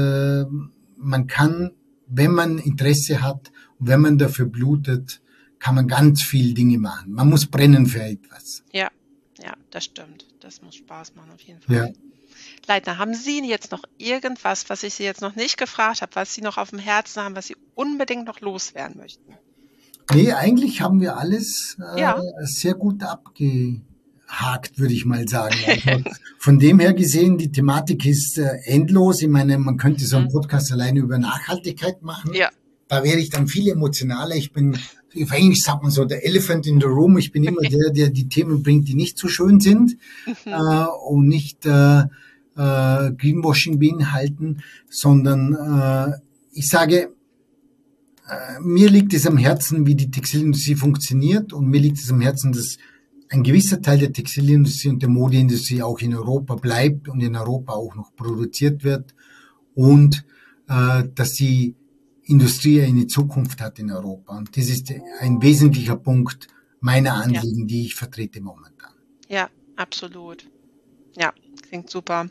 man kann, wenn man Interesse hat und wenn man dafür blutet, kann man ganz viele Dinge machen. Man muss brennen für etwas. Ja, das stimmt. Das muss Spaß machen auf jeden Fall. Ja. Leitner, haben Sie jetzt noch irgendwas, was ich Sie jetzt noch nicht gefragt habe, was Sie noch auf dem Herzen haben, was Sie unbedingt noch loswerden möchten? Nee, eigentlich haben wir alles sehr gut abgehakt, würde ich mal sagen. Also von dem her gesehen, die Thematik ist endlos. Ich meine, man könnte so einen Podcast alleine über Nachhaltigkeit machen. Ja. Da wäre ich dann viel emotionaler. Auf Englisch sagt man so, der Elephant in the Room. Ich bin immer der die Themen bringt, die nicht so schön sind und nicht Greenwashing beinhalten, sondern ich sage, mir liegt es am Herzen, wie die Textilindustrie funktioniert und mir liegt es am Herzen, dass ein gewisser Teil der Textilindustrie und der Modeindustrie auch in Europa bleibt und in Europa auch noch produziert wird und dass die Industrie eine Zukunft hat in Europa. Und das ist ein wesentlicher Punkt meiner Anliegen, die ich vertrete momentan. Ja, absolut. Ja, klingt super.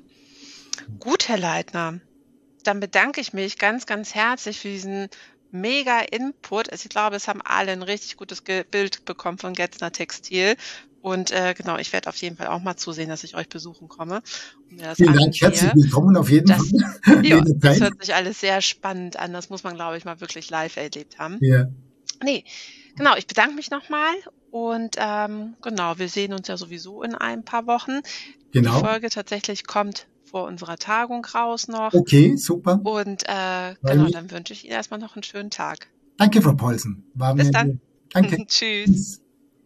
Gut, Herr Leitner, dann bedanke ich mich ganz, ganz herzlich für diesen mega Input. Also ich glaube, es haben alle ein richtig gutes Bild bekommen von Getzner Textil. Und ich werde auf jeden Fall auch mal zusehen, dass ich euch besuchen komme. Vielen Dank, herzlich willkommen auf jeden Fall. Ja, das hört sich alles sehr spannend an. Das muss man, glaube ich, mal wirklich live erlebt haben. Ja. Nee, genau, ich bedanke mich nochmal und wir sehen uns ja sowieso in ein paar Wochen. Genau. Die Folge tatsächlich kommt vor unserer Tagung raus noch. Okay, super. Und dann wünsche ich Ihnen erstmal noch einen schönen Tag. Danke, Frau Paulsen. Bis dann. Danke. Tschüss.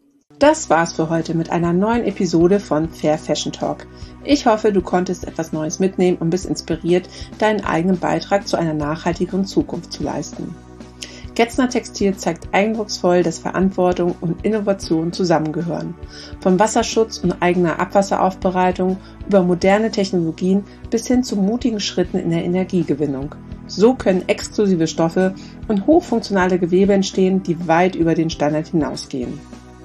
Das war's für heute mit einer neuen Episode von Fair Fashion Talk. Ich hoffe, du konntest etwas Neues mitnehmen und bist inspiriert, deinen eigenen Beitrag zu einer nachhaltigeren Zukunft zu leisten. Getzner Textil zeigt eindrucksvoll, dass Verantwortung und Innovation zusammengehören. Von Wasserschutz und eigener Abwasseraufbereitung über moderne Technologien bis hin zu mutigen Schritten in der Energiegewinnung. So können exklusive Stoffe und hochfunktionale Gewebe entstehen, die weit über den Standard hinausgehen.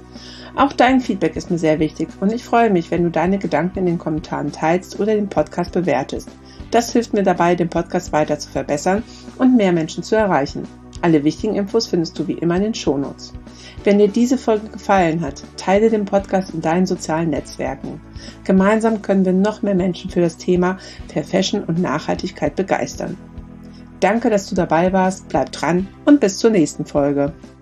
Auch dein Feedback ist mir sehr wichtig und ich freue mich, wenn du deine Gedanken in den Kommentaren teilst oder den Podcast bewertest. Das hilft mir dabei, den Podcast weiter zu verbessern und mehr Menschen zu erreichen. Alle wichtigen Infos findest du wie immer in den Shownotes. Wenn dir diese Folge gefallen hat, teile den Podcast in deinen sozialen Netzwerken. Gemeinsam können wir noch mehr Menschen für das Thema Fair Fashion und Nachhaltigkeit begeistern. Danke, dass du dabei warst, bleib dran und bis zur nächsten Folge.